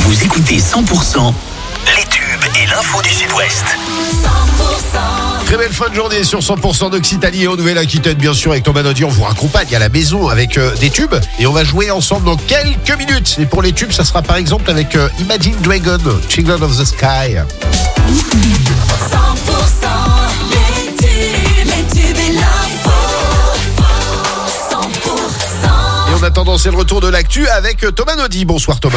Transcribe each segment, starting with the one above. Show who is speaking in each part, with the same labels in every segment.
Speaker 1: Vous écoutez 100% les tubes et l'info du Sud-Ouest. 100%.
Speaker 2: Très belle fin de journée sur 100% d'Occitanie et en Nouvelle-Aquitaine, bien sûr, avec Thomas Naudy. On vous raccompagne à la maison avec des tubes et on va jouer ensemble dans quelques minutes. Et pour les tubes, ça sera par exemple avec Imagine Dragon, Children of the Sky.
Speaker 3: 100% les tubes et l'info. 100%.
Speaker 2: Et en attendant, c'est le retour de l'actu avec Thomas Naudy. Bonsoir Thomas.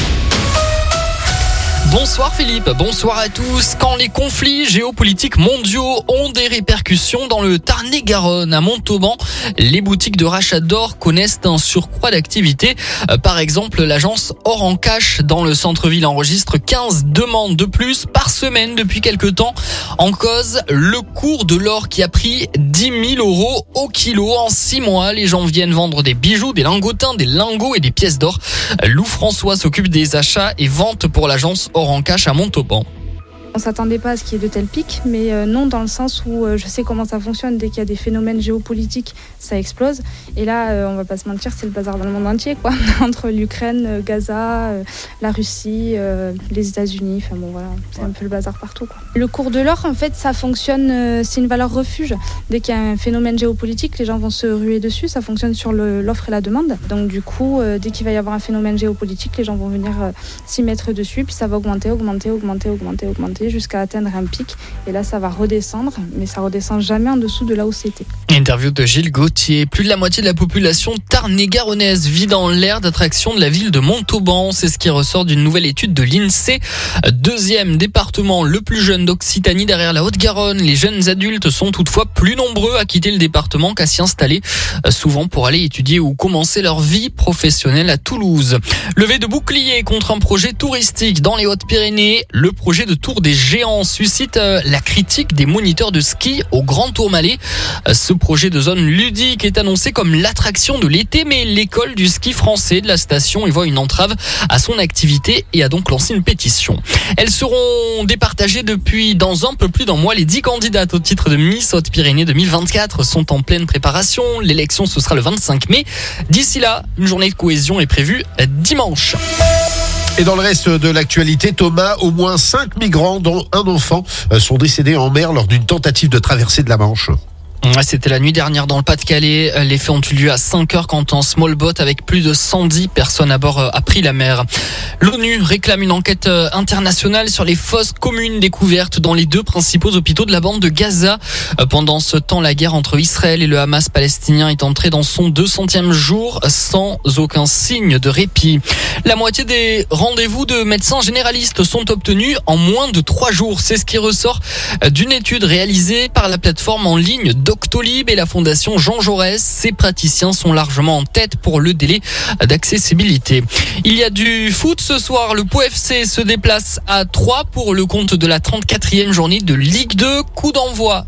Speaker 4: Bonsoir Philippe, bonsoir à tous. Quand les conflits géopolitiques mondiaux ont des répercussions dans le Tarn-et-Garonne, à Montauban, les boutiques de rachat d'or connaissent un surcroît d'activité. Par exemple, l'agence Or en Cash dans le centre-ville enregistre 15 demandes de plus par semaine depuis quelques temps. En cause, le cours de l'or qui a pris 10 000 € au kilo en 6 mois. Les gens viennent vendre des bijoux, des lingotins, des lingots et des pièces d'or. Lou François s'occupe des achats et ventes pour l'agence Or en Cash à Montauban.
Speaker 5: On ne s'attendait pas à ce qu'il y ait de tels pics, mais non dans le sens où je sais comment ça fonctionne. Dès qu'il y a des phénomènes géopolitiques, ça explose. Et là, on va pas se mentir, c'est le bazar dans le monde entier, quoi. Entre l'Ukraine, Gaza, la Russie, les États-Unis. Enfin bon, voilà, c'est un peu le bazar partout, quoi. Le cours de l'or, en fait, ça fonctionne. C'est une valeur refuge. Dès qu'il y a un phénomène géopolitique, les gens vont se ruer dessus. Ça fonctionne sur l'offre et la demande. Donc du coup, dès qu'il va y avoir un phénomène géopolitique, les gens vont venir s'y mettre dessus, puis ça va augmenter jusqu'à atteindre un pic. Et là, ça va redescendre, mais ça redescend jamais en dessous de là où c'était.
Speaker 4: Interview de Gilles Gauthier. Plus de la moitié de la population tarn-et-garonnaise vit dans l'aire d'attraction de la ville de Montauban. C'est ce qui ressort d'une nouvelle étude de l'INSEE. Deuxième département le plus jeune d'Occitanie derrière la Haute-Garonne. Les jeunes adultes sont toutefois plus nombreux à quitter le département qu'à s'y installer, souvent pour aller étudier ou commencer leur vie professionnelle à Toulouse. Levée de bouclier contre un projet touristique dans les Hautes-Pyrénées. Le projet de Tour des Géants suscite la critique des moniteurs de ski au Grand Tourmalet. Ce projet de zone ludique est annoncé comme l'attraction de l'été, mais l'école du ski français de la station y voit une entrave à son activité et a donc lancé une pétition. Elles seront départagées depuis dans un peu plus d'un mois. Les 10 candidates au titre de Miss Haute-Pyrénées 2024 sont en pleine préparation. L'élection, ce sera le 25 mai. D'ici là, une journée de cohésion est prévue dimanche.
Speaker 2: Et dans le reste de l'actualité, Thomas, au moins 5 migrants, dont un enfant, sont décédés en mer lors d'une tentative de traversée de la Manche.
Speaker 4: C'était la nuit dernière dans le Pas-de-Calais. Les faits ont eu lieu à 5h quand un small boat avec plus de 110 personnes à bord a pris la mer. L'ONU réclame une enquête internationale sur les fosses communes découvertes dans les 2 principaux hôpitaux de la bande de Gaza. Pendant ce temps, la guerre entre Israël et le Hamas palestinien est entrée dans son 200e jour sans aucun signe de répit. La moitié des rendez-vous de médecins généralistes sont obtenus en moins de 3 jours. C'est ce qui ressort d'une étude réalisée par la plateforme en ligne Doctolib et la fondation Jean Jaurès. Ces praticiens sont largement en tête pour le délai d'accessibilité. Il y a du foot ce soir. Le Pau FC se déplace à Troyes pour le compte de la 34e journée de Ligue 2. Coup d'envoi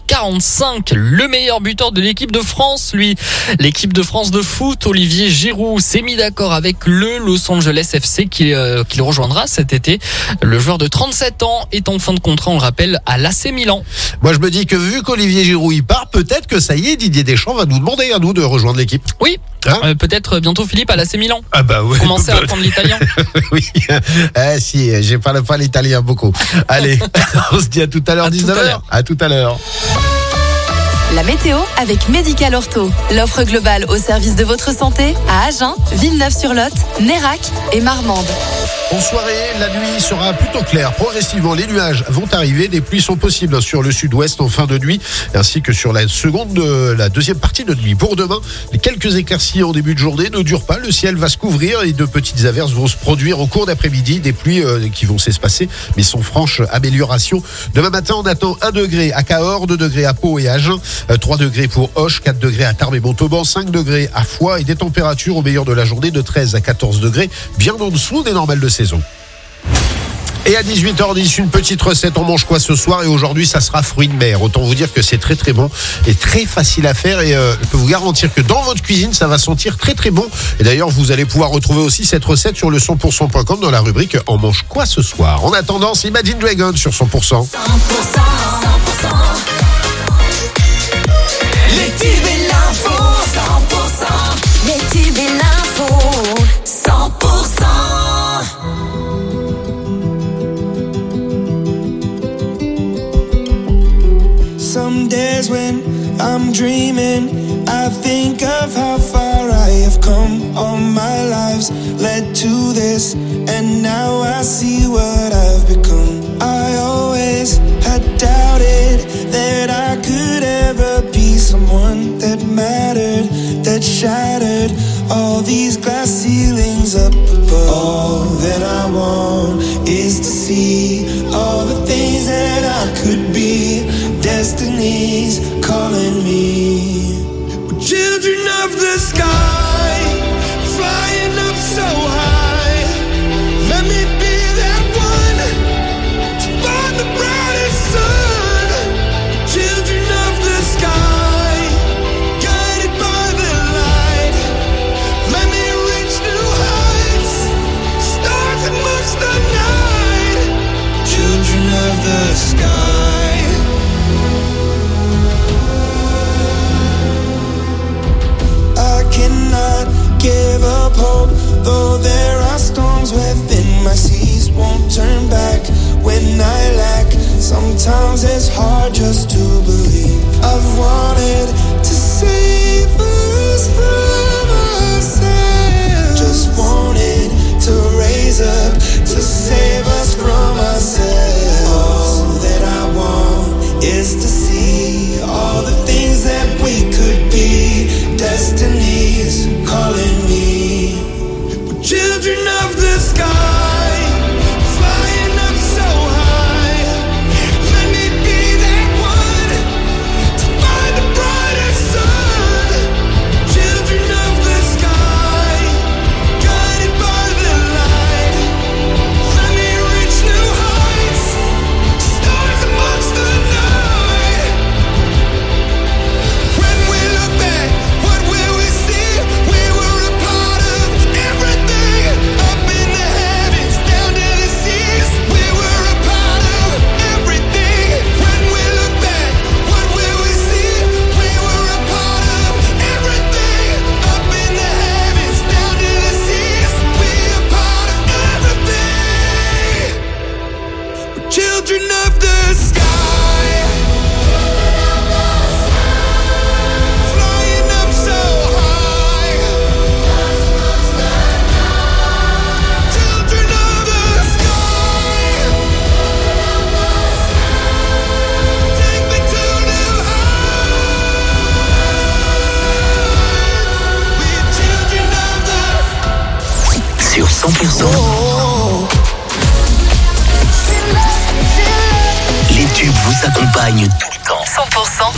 Speaker 4: 20h45. Le meilleur buteur de l'équipe de France, l'équipe de France de foot, Olivier Giroud, s'est mis d'accord avec le Los Angeles FC qu'il rejoindra cet été. Le joueur de 37 ans est en fin de contrat, on le rappelle, à l'AC Milan.
Speaker 2: Moi, je me dis que vu qu'Olivier Giroud y part, peut-être que ça y est, Didier Deschamps va nous demander à nous de rejoindre l'équipe.
Speaker 4: Oui, peut-être bientôt Philippe à l'AC Milan.
Speaker 2: Ah bah ouais.
Speaker 4: Commencer à apprendre l'italien.
Speaker 2: Oui, si, j'ai pas l'italien beaucoup. Allez, on se dit à tout à l'heure, 19h. À tout à l'heure.
Speaker 6: La météo avec Médical Ortho. L'offre globale au service de votre santé à Agen, Villeneuve-sur-Lot, Nérac et Marmande.
Speaker 2: En soirée, la nuit sera plutôt claire. Progressivement, les nuages vont arriver. Des pluies sont possibles sur le sud-ouest en fin de nuit, ainsi que sur la deuxième partie de nuit. Pour demain, les quelques éclaircies en début de journée ne durent pas. Le ciel va se couvrir et de petites averses vont se produire au cours d'après-midi. Des pluies qui vont s'espacer, mais sans franche amélioration. Demain matin, on attend 1 degré à Cahors, 2 degrés à Pau et à Agen, 3 degrés pour Auch, 4 degrés à Tarbes et Montauban, 5 degrés à Foix et des températures au meilleur de la journée de 13 à 14 degrés, bien en dessous des normales de saison. Et à 18h10, une petite recette. On mange quoi ce soir? Et aujourd'hui, ça sera fruits de mer. Autant vous dire que c'est très très bon et très facile à faire. Et je peux vous garantir que dans votre cuisine, ça va sentir très très bon. Et d'ailleurs, vous allez pouvoir retrouver aussi cette recette sur le 100%.com dans la rubrique On mange quoi ce soir. En attendant, c'est Imagine Dragon sur 100%. 100%.
Speaker 3: Les tubes et l'info, 100%. Les tubes et l'info, 100%.
Speaker 7: lives led to this, and now I see what I've become. I always had doubted that I could ever be someone that mattered, that shattered all these glass ceilings up above. All that I want is to see all the things that I could be. Destiny's calling me. We're children of the sky, flying up so high. Let me be that one to find the brightest sun. Children of the sky, guided by the light. Let me reach new heights, stars amongst the night. Children of the sky. I cannot give up hope, though there are storms within my seas. Won't turn back when I lack. Sometimes it's hard just to believe. I've wanted to save us from ourselves. Just wanted to raise up to save us from ourselves. All that I want is to see all the things that we could be. Destiny's calling me. We're children of the sky, flying up so high. Let me be that one to find the brightest sun. Children of the sky, guided by the light. Let me reach new heights, stars amongst the night. When we look back, what will we see? We were a part of everything, up in the heavens, down to the seas. We were a part of everything. When we look back, what will we see? We were a part of everything, up in the heavens, down to the seas. We are part of everything. We're children of the sky, flying up so high. Children of the sky, take me to new heights. We're children of the
Speaker 1: Sur 100%, les tubes vous accompagnent tout le temps.
Speaker 6: 100%.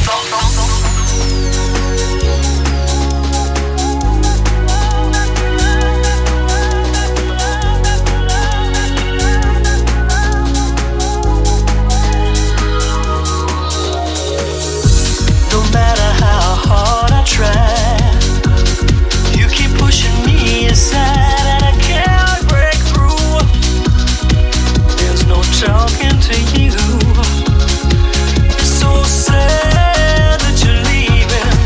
Speaker 8: No matter how hard I try, you keep pushing me aside and I can't break through. There's no talking to you. It's so sad that you're leaving.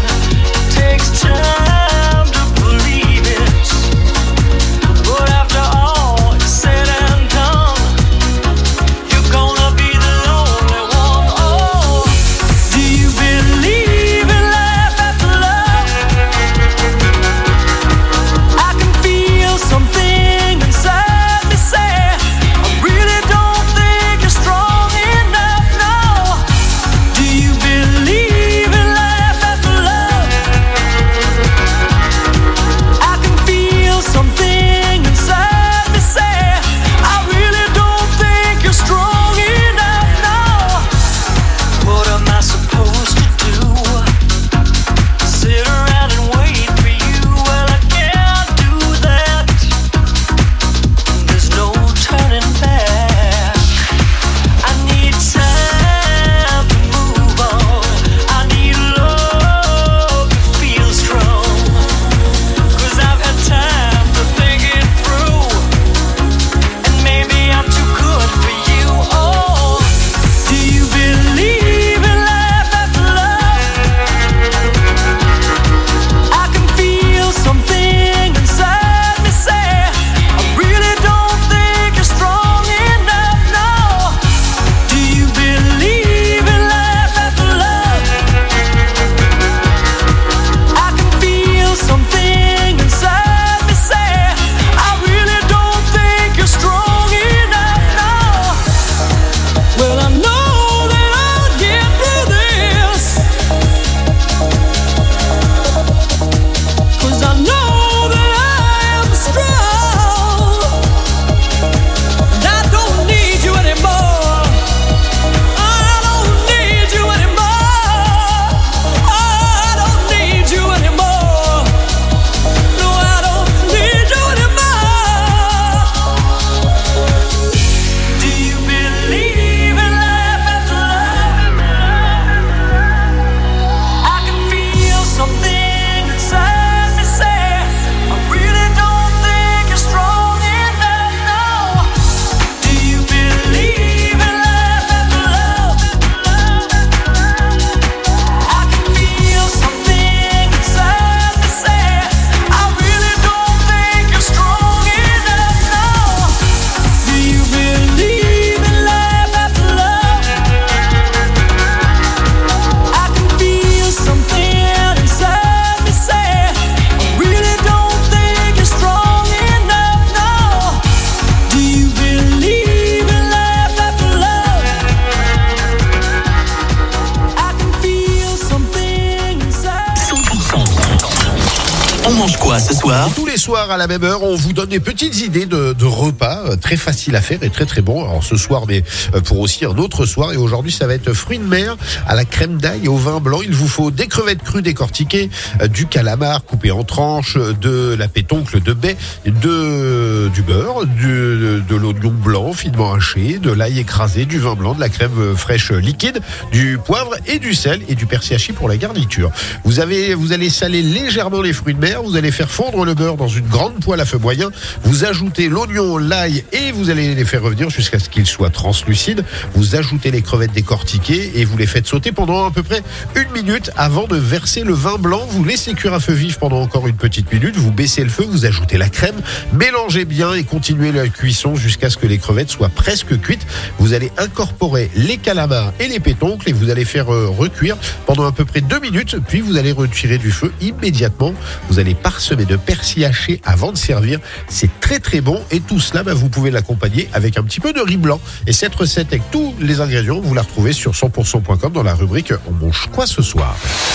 Speaker 1: soir.
Speaker 2: Tous les soirs à la même heure, on vous donne des petites idées de repas très faciles à faire et très très bons. Alors ce soir, mais pour aussi un autre soir. Et aujourd'hui, ça va être fruits de mer à la crème d'ail et au vin blanc. Il vous faut des crevettes crues décortiquées, du calamar coupé en tranches, de la pétoncle de baie, du beurre, de l'oignon blanc finement haché, de l'ail écrasé, du vin blanc, de la crème fraîche liquide, du poivre et du sel et du persil hachis pour la garniture. Vous allez saler légèrement les fruits de mer. Vous allez faire fondre le beurre dans une grande poêle à feu moyen. Vous ajoutez l'oignon, l'ail et vous allez les faire revenir jusqu'à ce qu'ils soient translucides. Vous ajoutez les crevettes décortiquées et vous les faites sauter pendant à peu près 1 minute avant de verser le vin blanc. Vous laissez cuire à feu vif pendant encore une petite minute. Vous baissez le feu, vous ajoutez la crème, mélangez bien et continuez la cuisson jusqu'à ce que les crevettes soient presque cuites. Vous allez incorporer les calamars et les pétoncles et vous allez faire recuire pendant à peu près 2 minutes. Puis vous allez retirer du feu immédiatement. Vous allez parsemer de persil haché avant de servir. C'est très très bon et tout cela, vous pouvez l'accompagner avec un petit peu de riz blanc. Et cette recette avec tous les ingrédients, vous la retrouvez sur 100%.com dans la rubrique On mange quoi ce soir.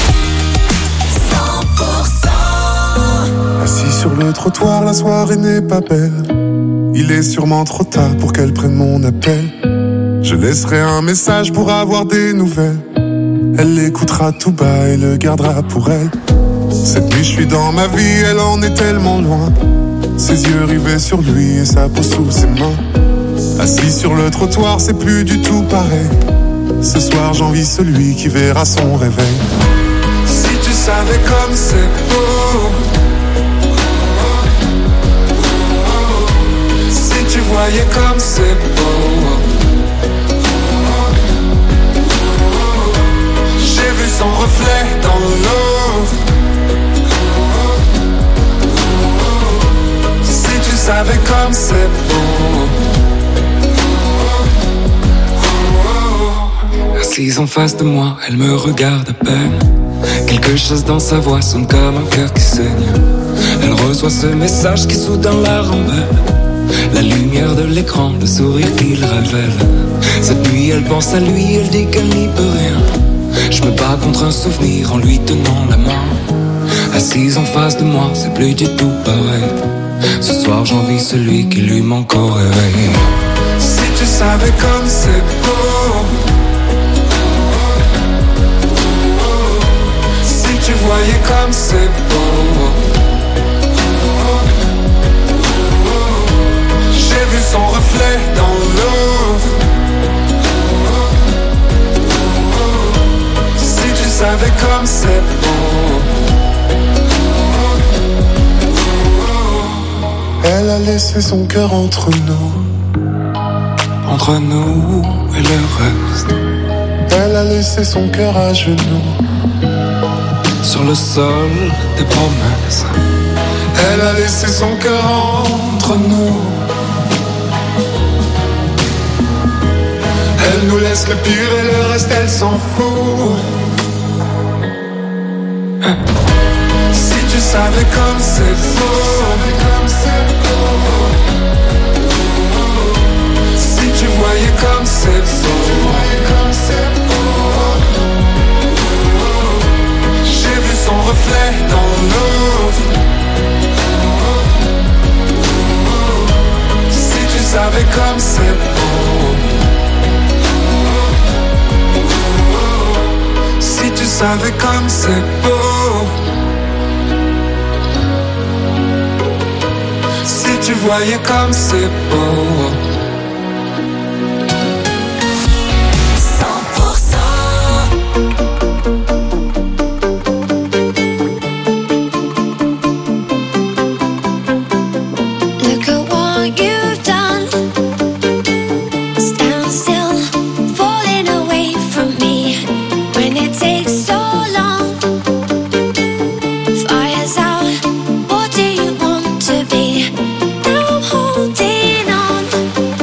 Speaker 3: 100%.
Speaker 9: Assis sur le trottoir, la soirée n'est pas belle. Il est sûrement trop tard pour qu'elle prenne mon appel. Je laisserai un message pour avoir des nouvelles. Elle l'écoutera tout bas et le gardera pour elle. Cette nuit je suis dans ma vie, elle en est tellement loin. Ses yeux rivés sur lui et sa peau sous ses mains. Assis sur le trottoir, c'est plus du tout pareil. Ce soir j'envie celui qui verra son réveil. Si tu savais comme c'est beau, si tu voyais comme c'est beau. J'ai vu son reflet dans l'eau. Si tu savais comme c'est beau. Assise en face de moi, elle me regarde à peine. Quelque chose dans sa voix sonne comme un cœur qui saigne. Elle reçoit ce message qui soudain la rend belle. La lumière de l'écran, le sourire qu'il révèle. Cette nuit elle pense à lui, elle dit qu'elle n'y peut rien. Je me bats contre un souvenir en lui tenant la main. Assise en face de moi, c'est plus du tout pareil. Ce soir j'envie celui qui lui manque au réveil. Si tu savais comme c'est beau. Si tu voyais comme c'est beau. J'ai vu son reflet dans l'eau. Si tu savais comme c'est beau. Elle a laissé son cœur entre nous et le reste. Elle a laissé son cœur à genoux sur le sol des promesses. Elle a laissé son cœur entre nous. Elle nous laisse le pire et le reste elle s'en fout. Si tu savais comme c'est beau. Si tu voyais comme c'est beau. J'ai vu son reflet dans l'eau. Si tu savais comme c'est beau. Si tu savais comme c'est beau. Si tu voyais comme c'est beau.
Speaker 3: 100%.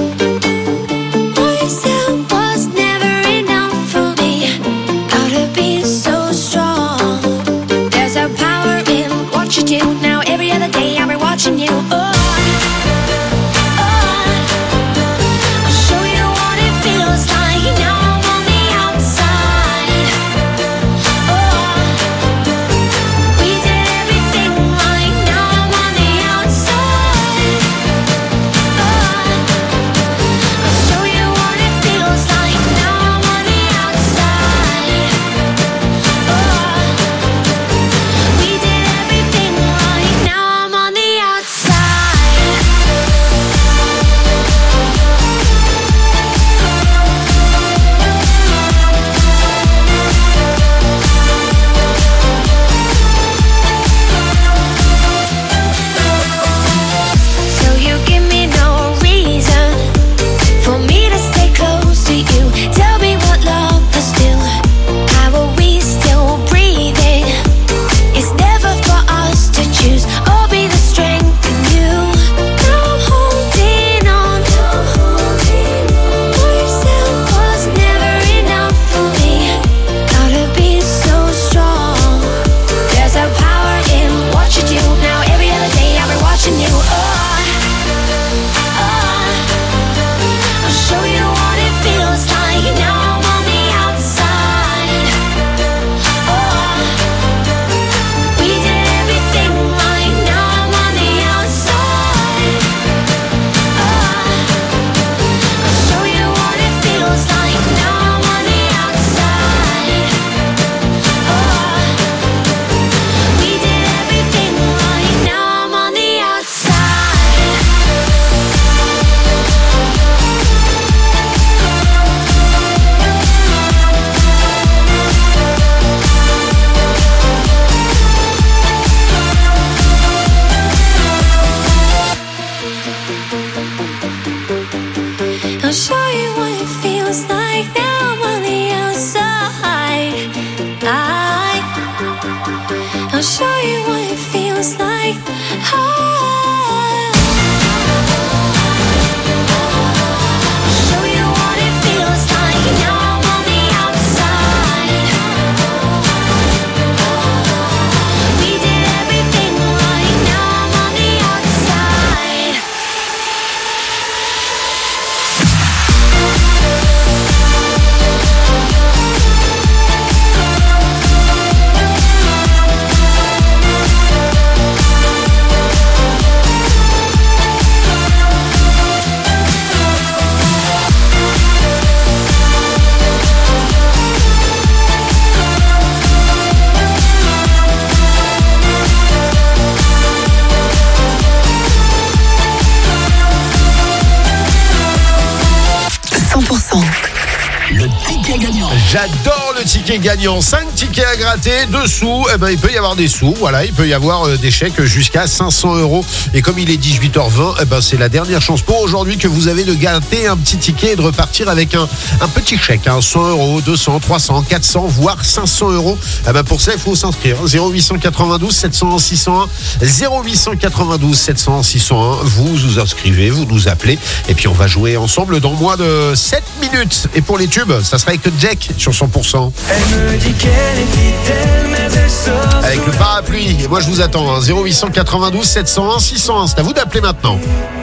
Speaker 2: J'adore le ticket gagnant. 5 tickets à gratter, 2 sous. Eh ben, il peut y avoir des sous. Voilà, il peut y avoir des chèques jusqu'à 500 €. Et comme il est 18h20, eh ben, c'est la dernière chance pour aujourd'hui que vous avez de gratter un petit ticket et de repartir avec un petit chèque. 100 €, 200, 300, 400, voire 500 €. Eh ben, pour ça, il faut s'inscrire. 0892 701 601. 0892 701 601. Vous vous inscrivez, vous nous appelez. Et puis, on va jouer ensemble dans moins de 7 minutes. Et pour les tubes, ça sera avec Jack sur 100%.
Speaker 7: Elle me dit qu'elle est fidèle, mais elle sort.
Speaker 2: Avec le parapluie. Et moi, je vous attends. 0892 701 601. C'est à vous d'appeler maintenant.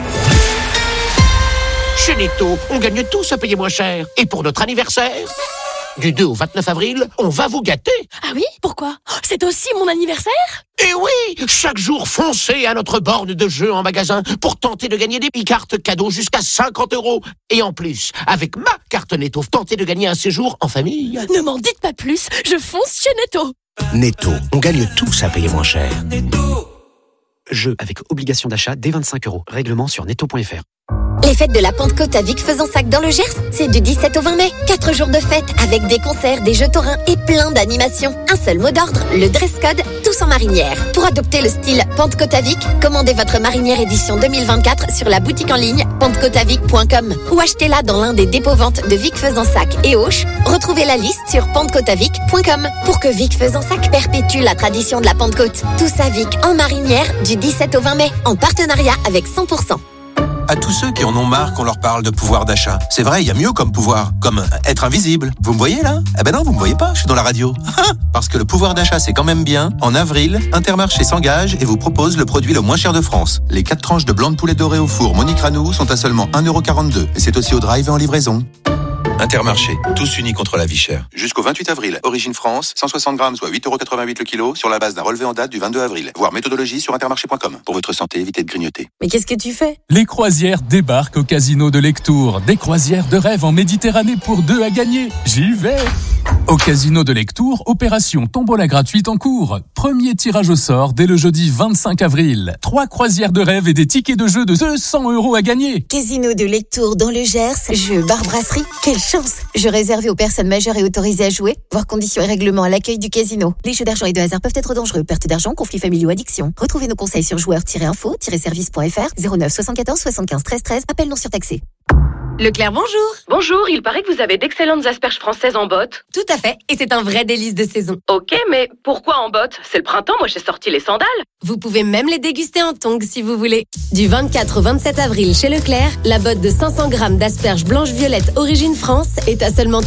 Speaker 10: Chez Netto, on gagne tous à payer moins cher. Et pour notre anniversaire, du 2 au 29 avril, on va vous gâter.
Speaker 11: Ah oui? Pourquoi? C'est aussi mon anniversaire?
Speaker 10: Et oui, chaque jour, foncez à notre borne de jeu en magasin pour tenter de gagner des cartes cadeaux jusqu'à 50 €. Et en plus, avec ma carte Netto, tentez de gagner un séjour en famille.
Speaker 11: Ne m'en dites pas plus, je fonce chez Netto.
Speaker 10: Netto, on gagne tous à payer moins cher.
Speaker 12: Jeu avec obligation d'achat dès 25 €. Règlement sur netto.fr.
Speaker 13: Les fêtes de la Pentecôte à Vic-Fezensac dans le Gers, c'est du 17 au 20 mai. 4 jours de fête avec des concerts, des jeux taurins et plein d'animations. Un seul mot d'ordre, le dress code, tous en marinière. Pour adopter le style Pentecôte à Vic, commandez votre marinière édition 2024 sur la boutique en ligne pentecôteavic.com ou achetez-la dans l'un des dépôts-ventes de Vic-Fezensac et Auch. Retrouvez la liste sur pentecôteavic.com pour que Vic-Fezensac perpétue la tradition de la Pentecôte. Tous à Vic en marinière du 17 au 20 mai en partenariat avec 100%.
Speaker 14: À tous ceux qui en ont marre qu'on leur parle de pouvoir d'achat. C'est vrai, il y a mieux comme pouvoir, comme être invisible. Vous me voyez là? Eh ben non, vous me voyez pas, je suis dans la radio. Parce que le pouvoir d'achat, c'est quand même bien. En avril, Intermarché s'engage et vous propose le produit le moins cher de France. Les 4 tranches de blanc de poulet doré au four Monique Ranou sont à seulement 1,42 €. Et c'est aussi au drive et en livraison. Intermarché, tous unis contre la vie chère. Jusqu'au 28 avril, Origine France, 160 grammes, soit 8,88 € le kilo, sur la base d'un relevé en date du 22 avril. Voir méthodologie sur intermarché.com. Pour votre santé, évitez de grignoter.
Speaker 15: Mais qu'est-ce que tu fais?
Speaker 16: Les croisières débarquent au casino de Lectoure. Des croisières de rêve en Méditerranée pour 2 à gagner. J'y vais! Au casino de Lectoure, opération tombola gratuite en cours. Premier tirage au sort dès le jeudi 25 avril. 3 croisières de rêve et des tickets de jeu de 200 € à gagner.
Speaker 15: Casino de Lectoure dans le Gers, jeu bar brasserie. Quelle chance! Jeu réservé aux personnes majeures et autorisées à jouer. Voir conditions et règlements à l'accueil du casino. Les jeux d'argent et de hasard peuvent être dangereux. Perte d'argent, conflits familiaux, addiction. Retrouvez nos conseils sur joueurs-info-service.fr 09 74 75 13 13. Appel non surtaxé.
Speaker 17: Leclerc, bonjour. Bonjour, il paraît que vous avez d'excellentes asperges françaises en botte.
Speaker 18: Tout à fait, et c'est un vrai délice de saison.
Speaker 17: Ok, mais pourquoi en botte? C'est le printemps, moi j'ai sorti les sandales.
Speaker 18: Vous pouvez même les déguster en tongs si vous voulez. Du 24 au 27 avril chez Leclerc, la botte de 500 grammes d'asperges blanches-violettes Origine France est à seulement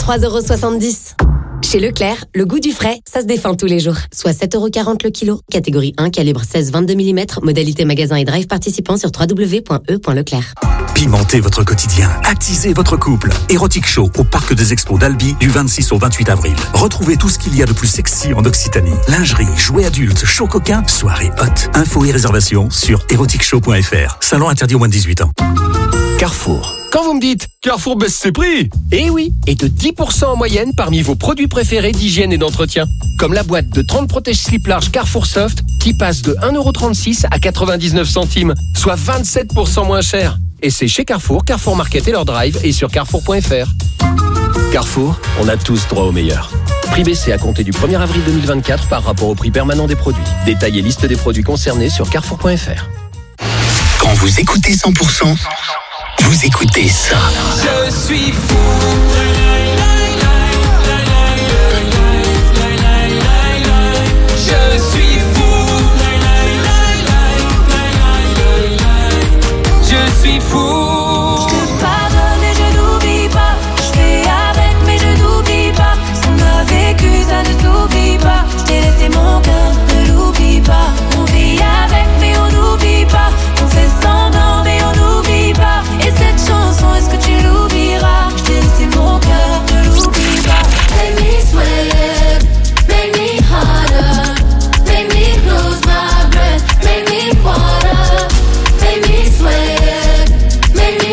Speaker 18: 3,70 €. Chez Leclerc, le goût du frais, ça se défend tous les jours. Soit 7,40 € le kilo. Catégorie 1, calibre 16-22 mm. Modalité magasin et drive participant sur www.e.leclerc.
Speaker 1: Pimentez votre quotidien, attisez votre couple. Erotic Show au Parc des Expos d'Albi du 26 au 28 avril. Retrouvez tout ce qu'il y a de plus sexy en Occitanie. Lingerie, jouets adultes, show coquin, soirée hot. Infos et réservations sur eroticshow.fr. Salon interdit aux moins de 18 ans.
Speaker 19: Carrefour. Quand vous me dites Carrefour baisse ses prix, eh oui, et de 10% en moyenne parmi vos produits préférés d'hygiène et d'entretien. Comme la boîte de 30 protège-slip large Carrefour Soft qui passe de 1,36 € à 99 centimes, soit 27% moins cher. Et c'est chez Carrefour, Carrefour Market et leur drive et sur carrefour.fr. Carrefour, on a tous droit au meilleur. Prix baissé à compter du 1er avril 2024 par rapport au prix permanent des produits. Détail et liste des produits concernés sur carrefour.fr.
Speaker 1: Quand vous écoutez 100%, vous écoutez ça.
Speaker 3: Je suis fou. Je suis fou. Je suis fou.
Speaker 20: Je te pardonne et je n'oublie pas. Je fais avec mais je n'oublie pas. Ce qu'on a vécu ça ne s'oublie pas. Je t'ai laissé mon cœur, ne l'oublie pas. On vit avec mais on n'oublie pas. On fait semblant mais on n'oublie pas. Et cette chanson, est-ce que tu l'oublieras? Je t'ai laissé mon cœur, ne l'oublie pas. Make me sweat, make me harder, make me lose my breath, make me water, make me sweat, make me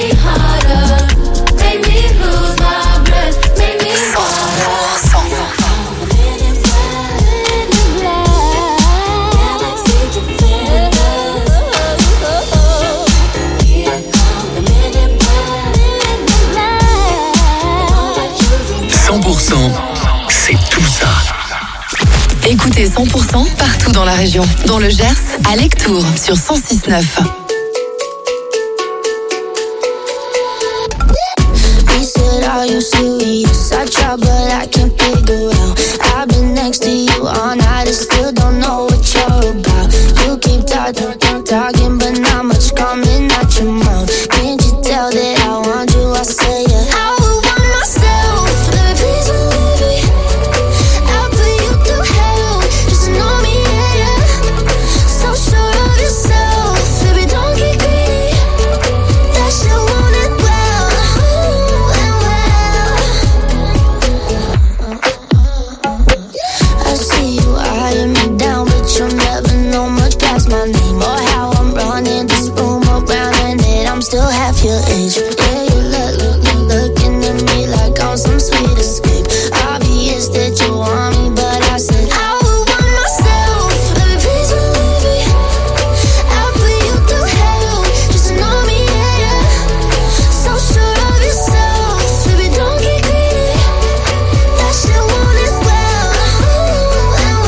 Speaker 6: qualité 100% partout dans la région. Dans le Gers, à Lectoure, sur 106.9.
Speaker 20: Are you serious? I try but I can't figure out. I've been next to you all night and still don't know what you're about. You keep talking but not much coming out your mouth. Can't you tell that I want you? I say yeah. I would want myself, baby, please believe me. I'll put you through hell, just to know me, yeah, yeah. So sure of yourself, baby, don't get greedy. That shit want it well, and well. I see you eyeing me down, but you'll never know much past my name or how I'm running this room around, and that I'm still half your age. Yeah, you looking at me like I'm some sweet escape. Obvious that you want me, but I said I would want myself, baby, please believe me. I'll put you through hell, just to know me, yeah, yeah. So sure of yourself, baby, don't get greedy. That shit want it well, and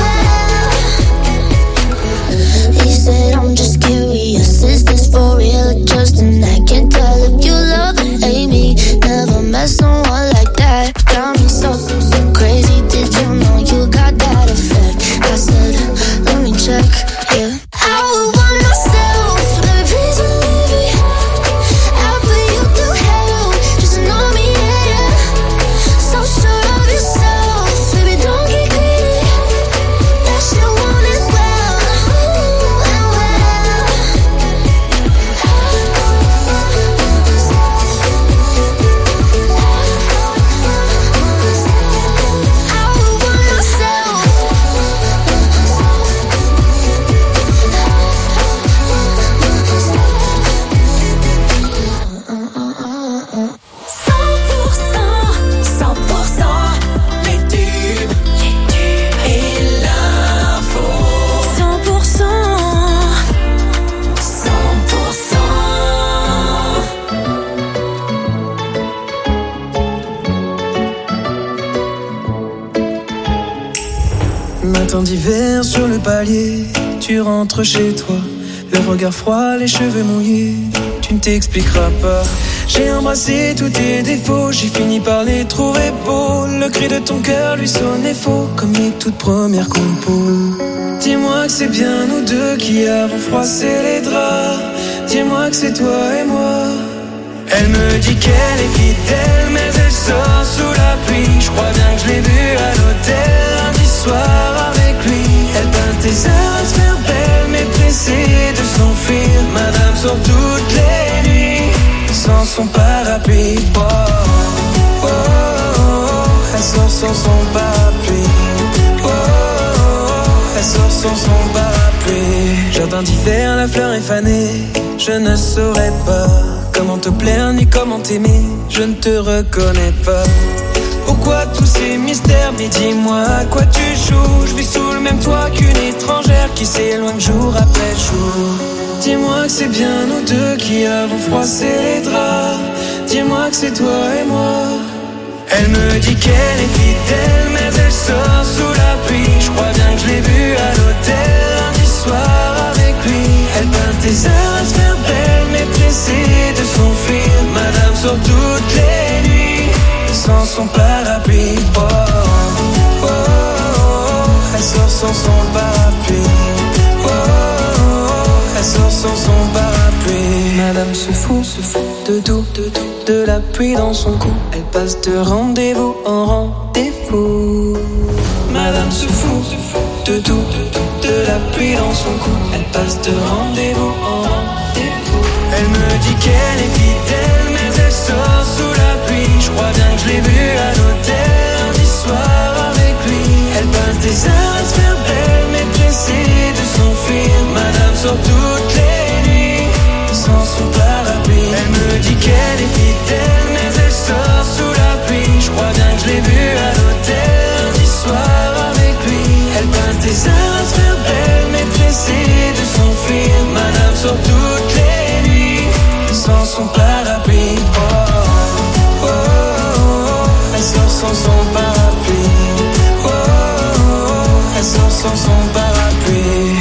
Speaker 20: well. He said I'm just curious, is this for real or just an act? Can't tell if you love or hate me. Never met someone like that. Got me so crazy. Did you know you got that effect? I said, let me check. Yeah. I would want myself, baby, please believe me. I'll put you through hell, just to know me, yeah, yeah. So sure of yourself, baby, don't get greedy. That shit want it well, and well.
Speaker 3: Les tubes et l'info. 100%.
Speaker 21: Matin d'hiver sur le palier, tu rentres chez toi, le regard froid, les cheveux mouillés, tu ne t'expliqueras pas. J'ai embrassé tous tes défauts, j'ai fini par les trouver beaux. Le cri de ton cœur lui sonnait faux, comme les toutes premières compos. Dis-moi que c'est bien nous deux qui avons froissé les draps. Dis-moi que c'est toi et moi. Elle me dit qu'elle est fidèle, mais elle sort sous la pluie. Je crois bien que je l'ai vue à l'hôtel lundi soir avec lui. Elle peint tes heures à se faire belle, mais pressée de s'enfuir. Madame sort toutes les nuits sans son parapluie. Oh, oh, oh, oh. Elle sort sans son parapluie. Oh, oh, oh. Elle sort sans son parapluie. Jardin d'hiver, la fleur est fanée. Je ne saurais pas comment te plaire ni comment t'aimer. Je ne te reconnais pas. Pourquoi tous ces mystères? Mais dis-moi à quoi tu joues. Je vis sous le même toit qu'une étrangère qui s'éloigne jour après jour. Dis-moi que c'est bien nous deux qui avons froissé les draps. Dis-moi que c'est toi et moi. Elle me dit qu'elle est fidèle, mais elle sort sous la pluie. Je crois bien que je l'ai vue à l'hôtel lundi soir avec lui. Elle peint tes heures à se faire belle, mais pressée de s'enfuir. Madame sort toutes les nuits sans son parapluie. Oh, oh, oh, oh. Elle sort sans son parapluie. Oh, oh, oh. Elle sort sans son parapluie. Madame se fout de tout, de la pluie dans son cou. Elle passe de rendez-vous en rendez-vous. Madame se fout de tout, de la pluie dans son cou. Elle passe de rendez-vous en rendez-vous. Elle me dit qu'elle est fidèle, mais elle sort sous la pluie. Je crois bien que je l'ai vue à l'hôtel lundi soir avec lui. Elle passe des heures à se faire belle, mais pressée de s'enfuir. Madame sort toutes les nuits sans son parapluie. Elle me dit qu'elle est fidèle, mais elle sort sous la pluie. Je crois bien que je l'ai vue à l'hôtel lundi soir avec lui. Elle passe des heures à se faire belle, mais pressée de s'enfuir. Madame sort toutes les nuits sans son parapluie. Oh, oh, oh, oh. Elle sort sans son parapluie. Oh, oh, oh. Elle sort sans son parapluie.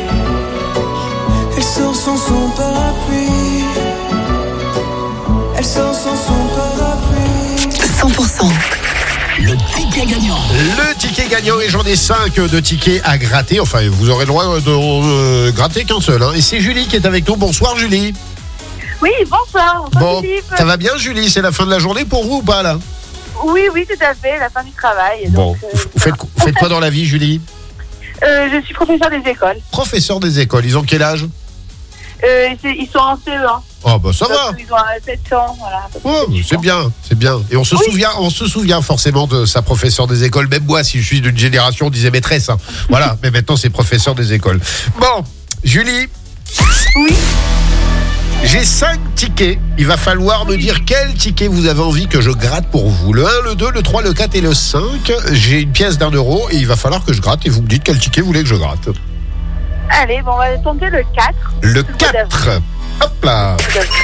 Speaker 21: Elle sort sans son parapluie. Elle sort sans son parapluie.
Speaker 6: 100%.
Speaker 1: Le ticket gagnant.
Speaker 2: Le ticket gagnant, et j'en ai 5 de tickets à gratter. Enfin, vous aurez le droit de gratter qu'un seul. Et c'est Julie qui est avec nous. Bonsoir Julie.
Speaker 5: Oui, bonsoir.
Speaker 2: Bon,
Speaker 5: Philippe.
Speaker 2: ça va bien Julie? C'est la fin de la journée pour vous ou pas là?
Speaker 5: Oui, tout à fait, la fin du travail.
Speaker 2: Bon, vous faites quoi dans la vie Julie?
Speaker 5: Je suis professeur des écoles.
Speaker 2: Professeur des écoles, ils ont quel âge?
Speaker 5: Ils sont en CE1.
Speaker 2: Oh bah ça va.
Speaker 5: Ils ont 7 ans, voilà.
Speaker 2: Oh, c'est bien. Et on se souvient forcément de sa professeur des écoles. Même moi, si je suis d'une génération, on disait maîtresse. Hein. Voilà, mais maintenant c'est professeur des écoles. Bon, Julie.
Speaker 5: Oui.
Speaker 2: J'ai 5 tickets. Il va falloir me dire quel ticket vous avez envie que je gratte pour vous. Le 1, le 2, le 3, le 4 et le 5. J'ai une pièce d'€1 et il va falloir que je gratte. Et vous me dites quel ticket vous voulez que je gratte.
Speaker 5: Allez, bon, on va tenter le 4.
Speaker 2: Le 4. Hop là.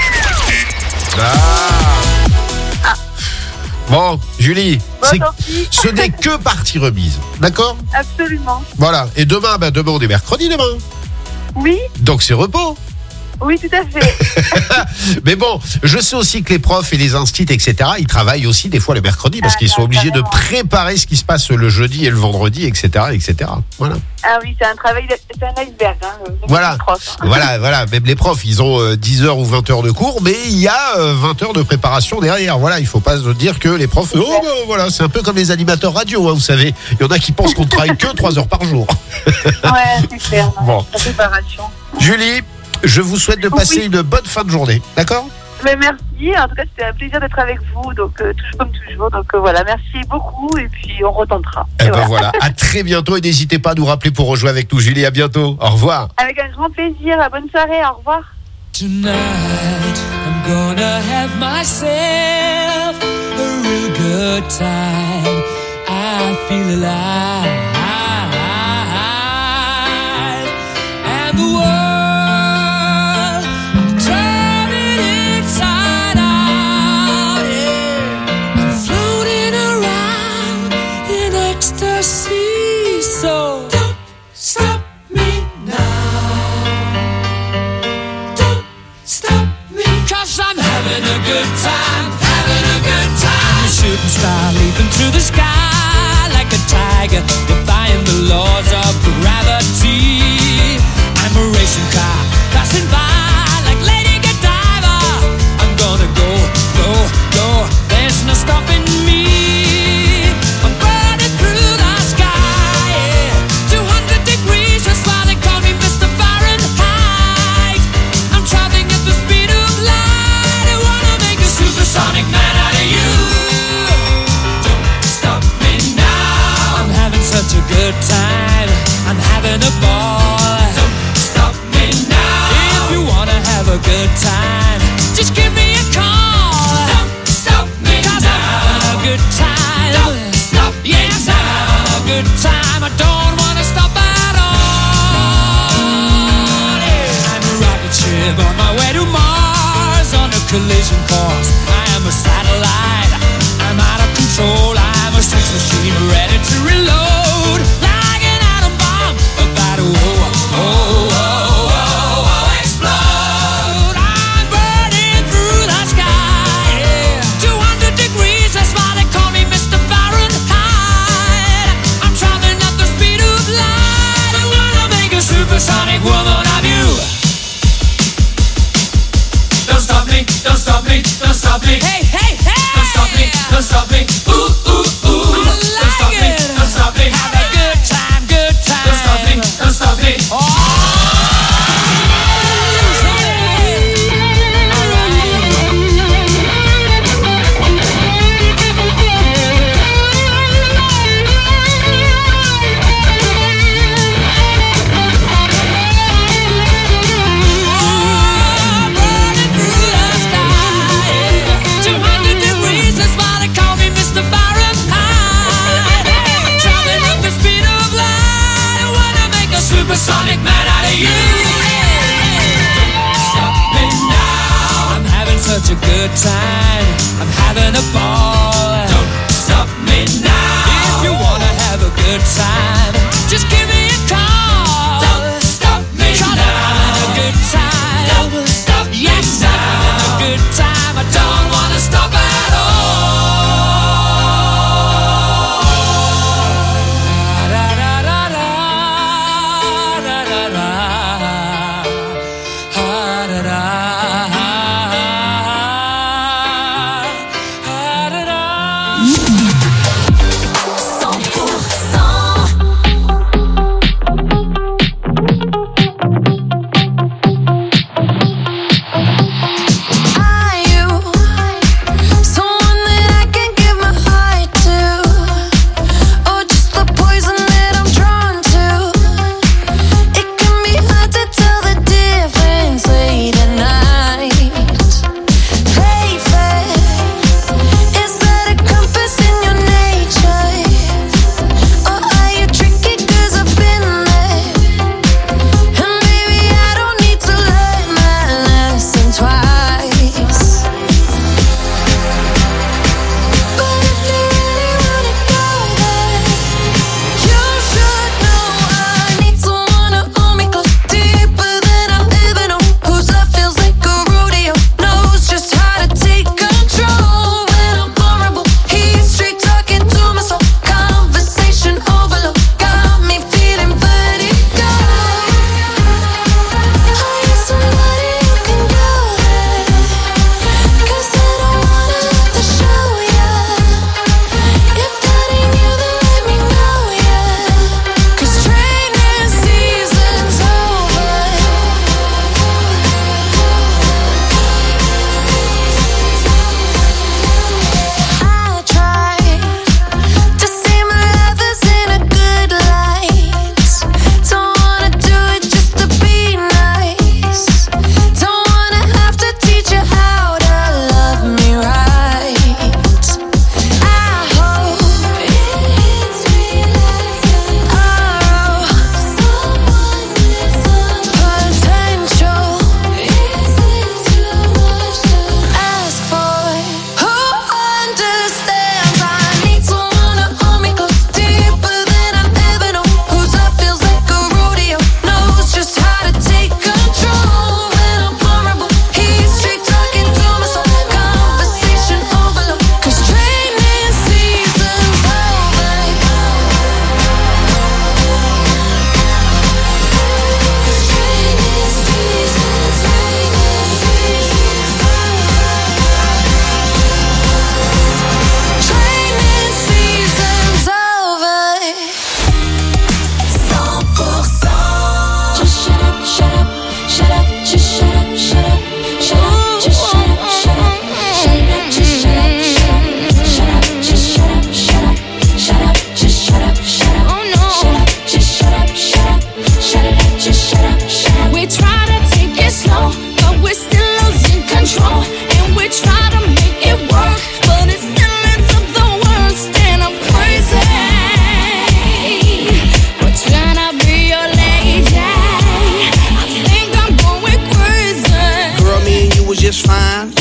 Speaker 2: Bon, Julie, ce n'est que partie remise. D'accord?
Speaker 5: Absolument.
Speaker 2: Voilà. Et demain on est mercredi demain.
Speaker 5: Oui.
Speaker 2: Donc c'est repos.
Speaker 5: Oui, tout à fait.
Speaker 2: Mais bon, je sais aussi que les profs et les instituts, etc., ils travaillent aussi des fois le mercredi parce qu'ils sont obligés de préparer ce qui se passe le jeudi et le vendredi, etc., etc. Voilà.
Speaker 5: Ah oui, c'est un iceberg. Hein,
Speaker 2: voilà. Voilà. Même les profs, ils ont 10 heures ou 20 heures de cours, mais il y a 20 heures de préparation derrière. Voilà, il faut pas se dire que les profs, voilà, c'est un peu comme les animateurs radio, hein, vous savez. Il y en a qui pensent qu'on ne travaille que 3 heures par jour.
Speaker 5: Ouais, c'est clair.
Speaker 2: Bon.
Speaker 5: La préparation.
Speaker 2: Julie, je vous souhaite de passer une bonne fin de journée, d'accord?
Speaker 5: Mais merci, en tout cas c'était un plaisir d'être avec vous, donc comme toujours, donc voilà, merci beaucoup et puis on retentera.
Speaker 2: Et ben voilà, à très bientôt et n'hésitez pas à nous rappeler pour rejouer avec nous Julie, à bientôt, au revoir.
Speaker 5: Avec un grand plaisir, bonne soirée, au revoir.
Speaker 3: Tonight I'm gonna have myself a real good time. I feel alive. And the world so don't stop me now. Don't stop me, 'cause I'm having a good time, A shooting star leaping through the sky like a tiger, defying the laws of gravity. I'm a racing car passing by like Lady Godiva. I'm gonna go, there's no stopping me. Such a good time, I'm having a ball. Don't stop me now. If you wanna have a good time, just give me a call. Don't stop me 'cause now. I'm having a good time. Don't stop me yes, now. I'm having a good time. I don't wanna stop at all. Yeah. I'm a rocket ship on my way to Mars on a collision course. I am a satellite. I'm out of control. I'm a sex machine ready to reload. Like an atom bomb about to explode. I'm burning through the sky, yeah. 200 degrees, that's why they call me Mr. Fahrenheit. I'm traveling at the speed of light. I wanna make a supersonic woman of you. Don't stop me, don't stop me, don't stop me. Hey, hey, hey! Don't stop me, don't stop me. Ooh, ooh, ooh. Don't stop me, don't stop me. Have a good time, good time. Don't stop me, don't stop me. Supersonic man out of you. Don't stop me now. I'm having such a good time. I'm having a ball. Don't stop me now. If you wanna have a good time, just give me a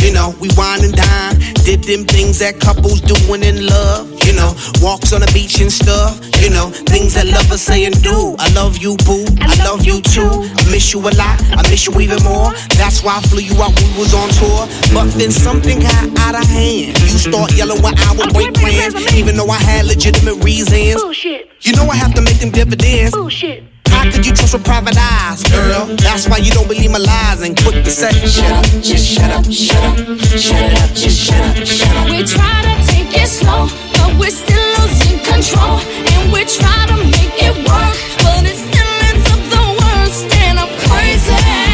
Speaker 4: You know, we wine and dine, did them things that couples doing in love. You know, walks on the beach and stuff. You know, things that lovers say and do. I love you, boo. I love you too. I miss you a lot. I miss you even more. That's why I flew you out when we was on tour. But then something got out of hand. You start yelling when I would break plans, even though I had legitimate reasons.
Speaker 5: Bullshit.
Speaker 4: You know I have to make them dividends.
Speaker 5: Bullshit.
Speaker 4: How could you trust with private eyes, girl? That's why you don't believe my lies and quick to say, shut up, just shut up, shut up, shut it up, just shut up, shut up.
Speaker 20: We try to take it slow, but we're still losing control. And we try to make it work, but it still ends up the worst. And I'm crazy.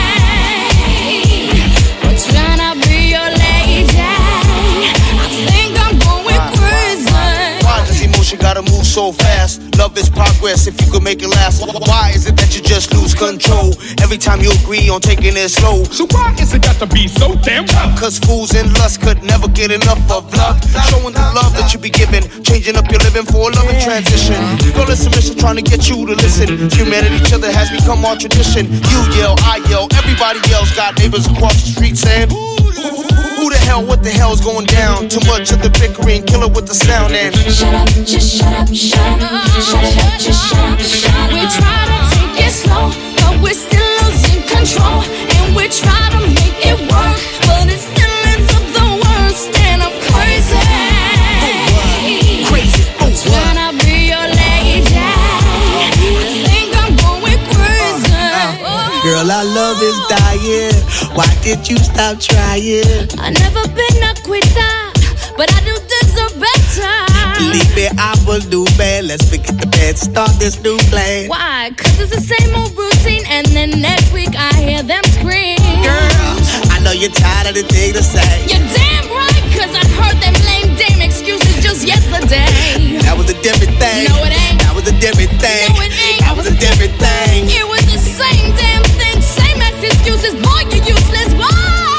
Speaker 20: We're trying to be your lady. I think I'm going crazy.
Speaker 4: Why does emotion gotta move so fast? Love is progress if you could make it last. Why is it that you just lose control every time you agree on taking it slow?
Speaker 22: So why is it got to be so damn tough?
Speaker 4: Cause fools in lust could never get enough of love. Showing the love that you be giving, changing up your living for a loving transition. Girl, it's a mission trying to get you to listen. Humanity, each other has become our tradition. You yell, I yell, everybody yells. Got neighbors across the street saying, who the hell, what the hell's going down? Too much of the bickering, kill it with the sound and
Speaker 20: shut up, just shut up, shut up, shut it up, just shut up, shut up. We try to take it slow, but we're still losing control. And we try to make it work, but it still ends up the worst. And I'm crazy.
Speaker 4: Crazy,
Speaker 20: trying to be your lady. I think I'm going crazy.
Speaker 4: Girl, our love is dying. Why did you stop trying?
Speaker 20: I never been a quitter, but I do deserve better.
Speaker 4: Believe me, I will do bad. Let's forget the bad, start this new plan.
Speaker 20: Why? Cause it's the same old routine, and then next week I hear them scream.
Speaker 4: Girl, I know you're tired of the thing to say.
Speaker 20: You're damn right, cause I heard them lame dame excuses just yesterday.
Speaker 4: That was a different thing.
Speaker 20: No, it ain't.
Speaker 4: That was a different thing.
Speaker 20: No, it ain't.
Speaker 4: That was a different thing.
Speaker 20: It was the same damn thing, same as excuses. Boy, you useless. Whoa.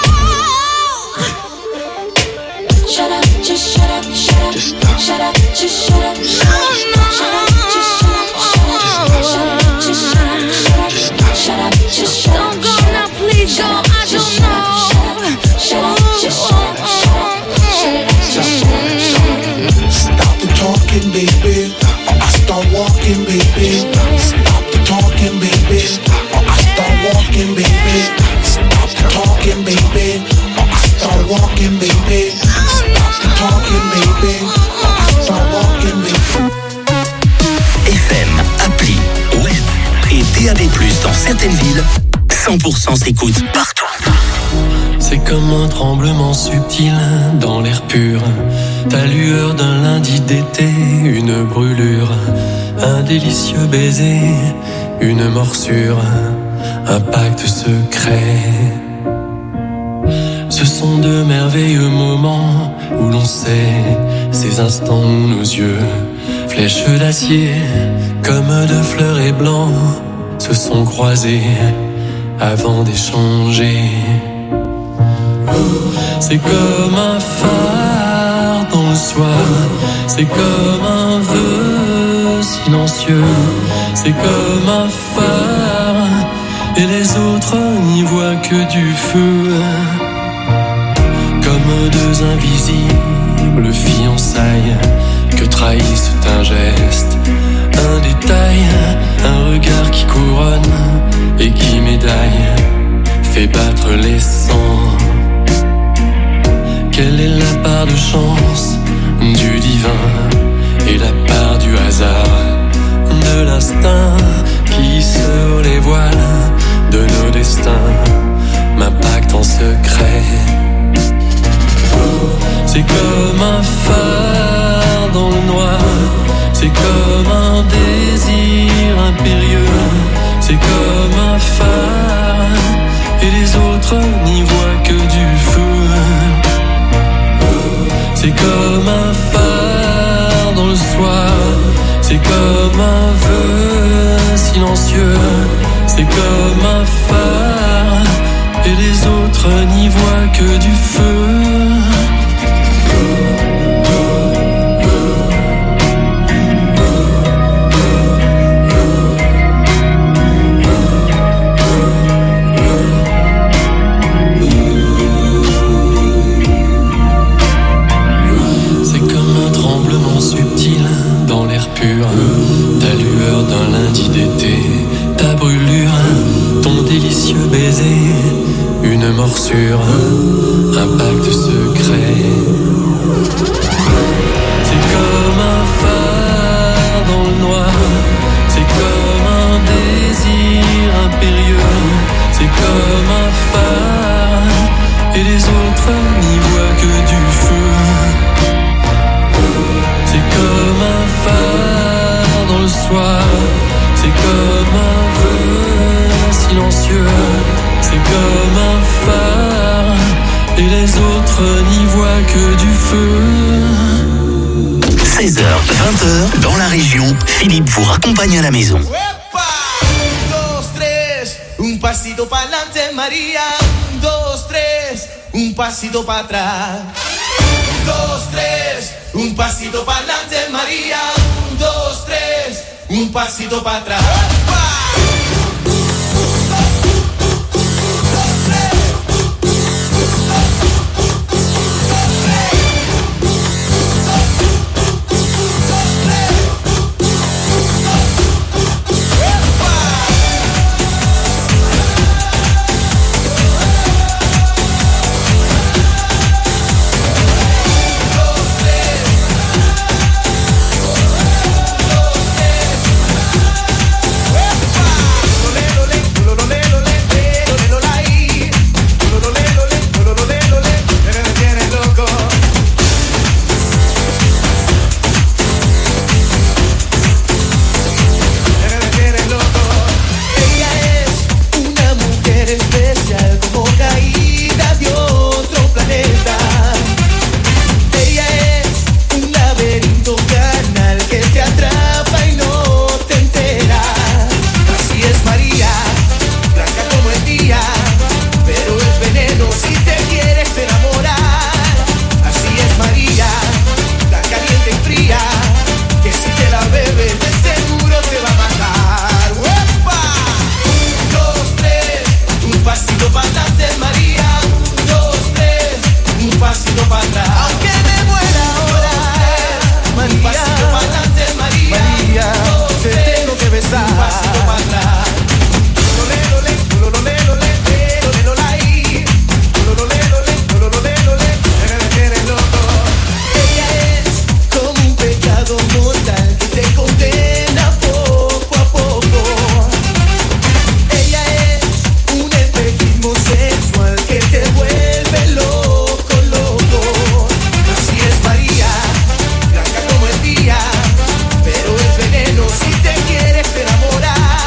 Speaker 20: Shut up, just shut up, shut up. Just stop. Shut up, just shut up. Shut up, just shut up, shut up. Shut up, just shut up, shut up. Shut up, just shut up. Don't go now, please go. I don't know. Shut up, just shut up, shut up. Shut up, just shut up.
Speaker 7: Stop the talking, baby, or I start walking, baby. Stop the talking, baby, or I start walking, baby. Stop the talking, baby, or I start walking, baby. Stop the talking, baby, or I start walking, baby.
Speaker 1: FM, appli, web et DAB+, dans certaines villes, 100% s'écoute partout.
Speaker 9: C'est comme un tremblement subtil dans l'air pur. Ta lueur d'un lundi d'été, une brûlure. Un délicieux baiser, une morsure. Un pacte secret. Ce sont de merveilleux moments où l'on sait ces instants où nos yeux, flèches d'acier, comme de fleurets blancs, se sont croisés avant d'échanger. C'est comme un phare dans le soir, c'est comme un vœu silencieux, c'est comme un phare, et les autres n'y voient que du feu. Comme deux invisibles fiançailles que trahissent un geste, un détail, un regard qui couronne et qui médaille, fait battre les sangs. Quelle est la part de chance du divin et la part du hasard, de l'instinct qui sur les voiles de nos destins m'impacte en secret. C'est comme un phare dans le noir, c'est comme un désir impérieux, c'est comme un phare, et les autres n'y voient que du feu. C'est comme un phare dans le soir, c'est comme un vœu silencieux, c'est comme un phare, et les autres n'y voient que du feu.
Speaker 21: comme un phare, et les autres n'y voient que du feu. C'est comme un phare dans le soir, c'est comme un vœu silencieux, c'est comme un phare, et les autres n'y voient que du feu.
Speaker 1: 16h, 20h, dans la région, Philippe vous raccompagne à la maison.
Speaker 8: Un pasito pa'lante, María. 1, 2, 3, un pasito para atrás. 1, 2, 3, un pasito pa'lante, María. 1, 2, 3, un pasito para atrás. Si te quieres enamorar,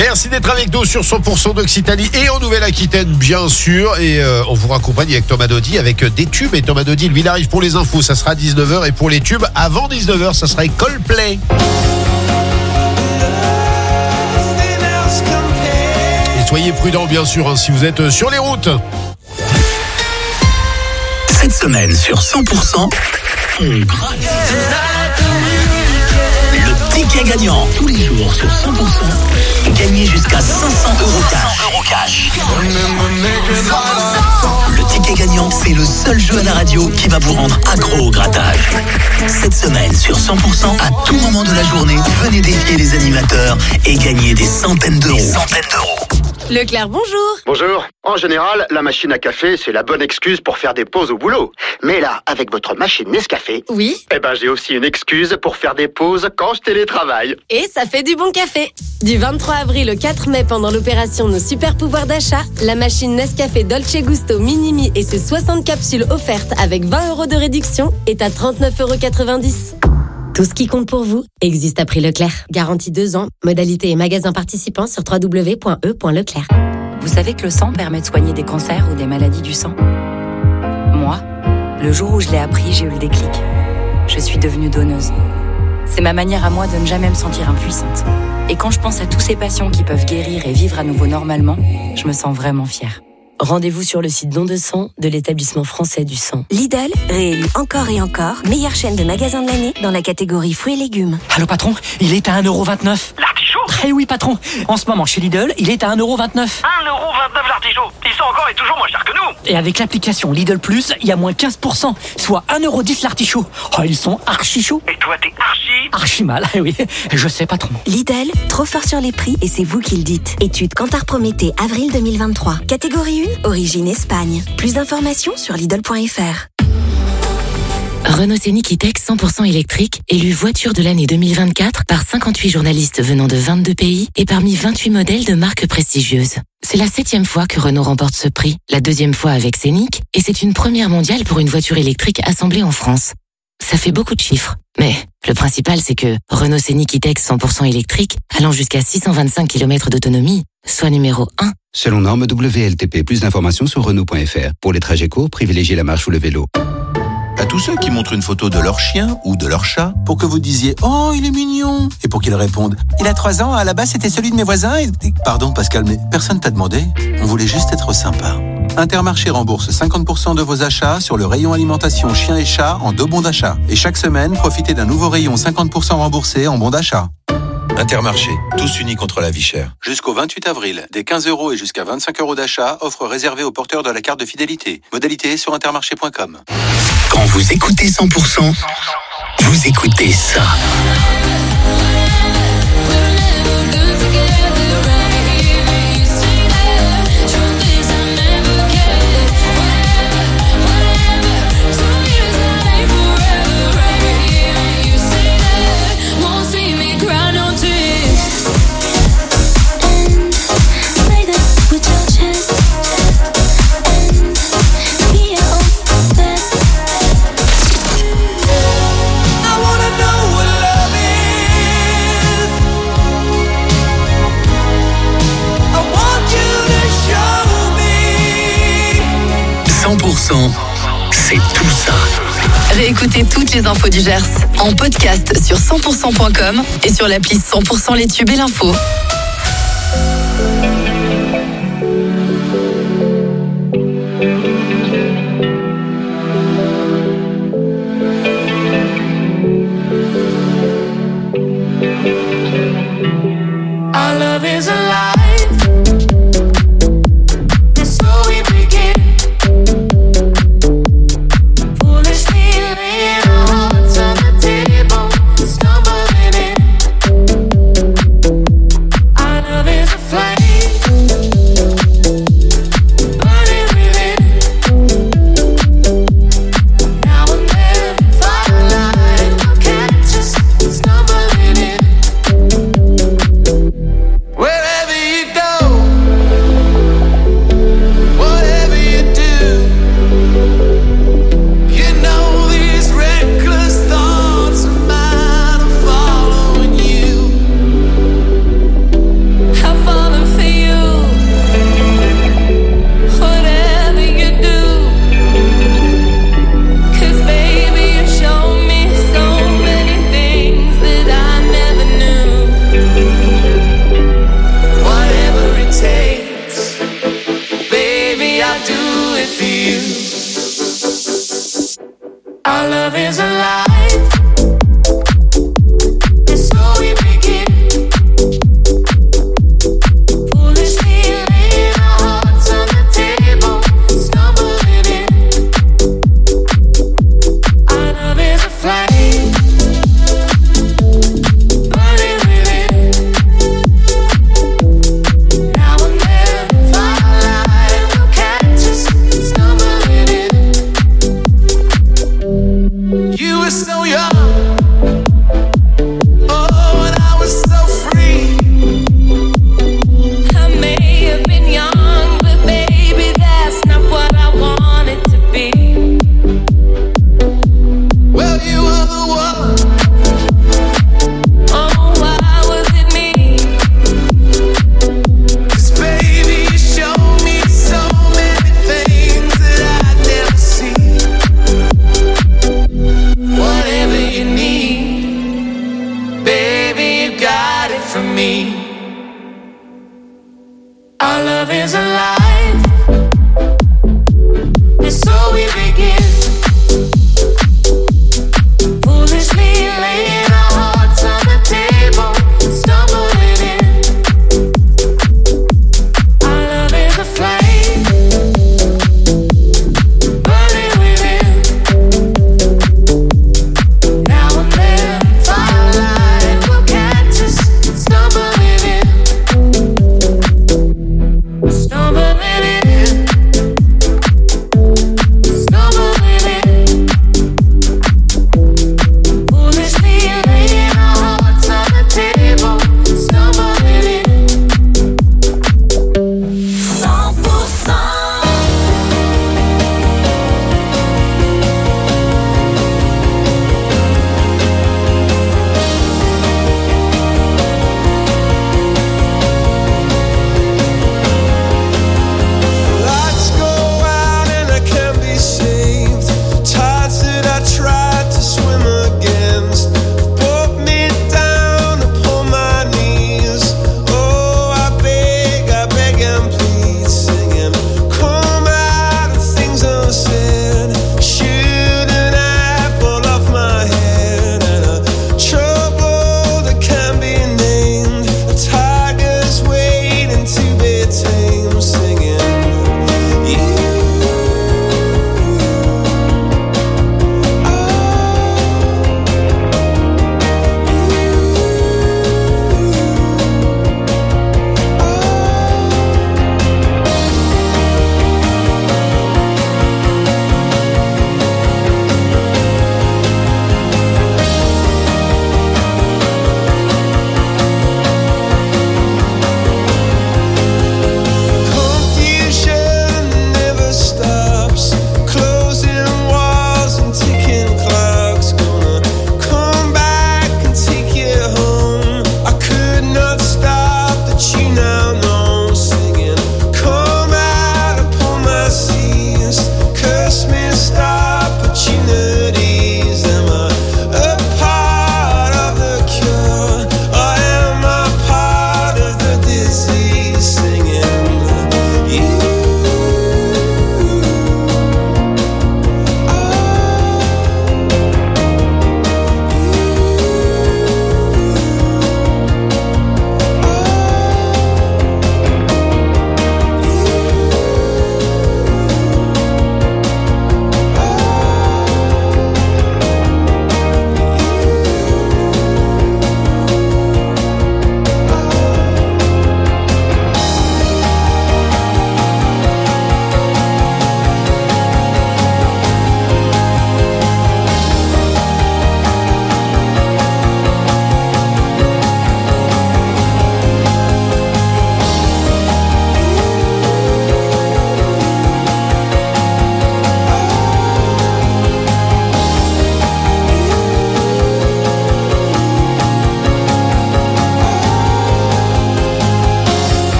Speaker 2: Merci d'être avec nous sur 100% d'Occitanie et en Nouvelle-Aquitaine, bien sûr. Et on vous raccompagne avec Thomas Dodi avec des tubes. Et Thomas Dodi, lui, il arrive pour les infos, ça sera à 19h. Et pour les tubes, avant 19h, ça sera Coldplay. Et soyez prudents, bien sûr, hein, si vous êtes sur les routes.
Speaker 1: Cette semaine sur 100%, on gratte. Le ticket gagnant tous les jours sur 100%. Gagnez jusqu'à 500 € cash. Le ticket gagnant, c'est le seul jeu à la radio qui va vous rendre accro au grattage. Cette semaine sur 100%, à tout moment de la journée, venez défier les animateurs et gagner des centaines d'euros.
Speaker 18: Leclerc, bonjour.
Speaker 10: Bonjour. En général, la machine à café, c'est la bonne excuse pour faire des pauses au boulot. Mais là, avec votre machine Nescafé...
Speaker 18: Oui.
Speaker 10: Eh ben, j'ai aussi une excuse pour faire des pauses quand je télétravaille.
Speaker 18: Et ça fait du bon café. Du 23 avril au 4 mai, pendant l'opération Nos Super Pouvoirs d'achat, la machine Nescafé Dolce Gusto Minimi et ses 60 capsules offertes avec 20 € de réduction est à 39,90 €. Tout ce qui compte pour vous existe à prix Leclerc. Garantie 2 ans. Modalité et magasins participants sur www.e.leclerc.
Speaker 11: Vous savez que le sang permet de soigner des cancers ou des maladies du sang ? Moi, le jour où je l'ai appris, j'ai eu le déclic. Je suis devenue donneuse. C'est ma manière à moi de ne jamais me sentir impuissante. Et quand je pense à tous ces patients qui peuvent guérir et vivre à nouveau normalement, je me sens vraiment fière.
Speaker 23: Rendez-vous sur le site Don de sang de l'établissement français du sang.
Speaker 24: Lidl, réélu encore et encore, meilleure chaîne de magasins de l'année dans la catégorie fruits et légumes.
Speaker 25: Allô patron, il est à 1,29 €.
Speaker 26: L'artichaut ?
Speaker 25: Eh oui patron, en ce moment chez Lidl, il est à 1,29 €.
Speaker 26: 1,29 € l'artichaut. Ils sont encore et toujours moins chers que nous.
Speaker 25: Et avec l'application Lidl Plus, il y a moins 15%, soit 1,10 € l'artichaut. Oh, ils sont archi chauds.
Speaker 26: Et toi, t'es
Speaker 25: archi mal, eh oui, je sais patron.
Speaker 24: Lidl, trop fort sur les prix et c'est vous qui le dites. Étude Kantar Prométhée, avril 2023. Catégorie 1, origine Espagne. Plus d'informations sur Lidl.fr.
Speaker 23: Renault Scénic E-Tech 100% électrique, élu voiture de l'année 2024 par 58 journalistes venant de 22 pays et parmi 28 modèles de marques prestigieuses. C'est la 7e fois que Renault remporte ce prix, la 2e fois avec Scénic, et c'est une première mondiale pour une voiture électrique assemblée en France. Ça fait beaucoup de chiffres, mais le principal c'est que Renault Scénic E-Tech 100% électrique, allant jusqu'à 625 km d'autonomie, soit numéro 1.
Speaker 27: Selon norme WLTP, plus d'informations sur Renault.fr. Pour les trajets courts, privilégiez la marche ou le vélo.
Speaker 14: À tous ceux qui montrent une photo de leur chien ou de leur chat pour que vous disiez « Oh, il est mignon !» et pour qu'ils répondent « Il a 3 ans, à la base c'était celui de mes voisins et... » Pardon Pascal, mais personne t'a demandé. On voulait juste être sympa. Intermarché rembourse 50% de vos achats sur le rayon alimentation chien et chat en 2 bons d'achat. Et chaque semaine, profitez d'un nouveau rayon 50% remboursé en bons d'achat. Intermarché, tous unis contre la vie chère. Jusqu'au 28 avril, des 15 € et jusqu'à 25 € d'achat, offre réservée aux porteurs de la carte de fidélité. Modalité sur intermarché.com.
Speaker 1: Quand vous écoutez 100%, vous écoutez ça. C'est tout ça.
Speaker 6: Réécoutez toutes les infos du Gers en podcast sur 100%.com et sur l'appli 100% les tubes et l'info.
Speaker 3: Our love is alive. Our love is a lie.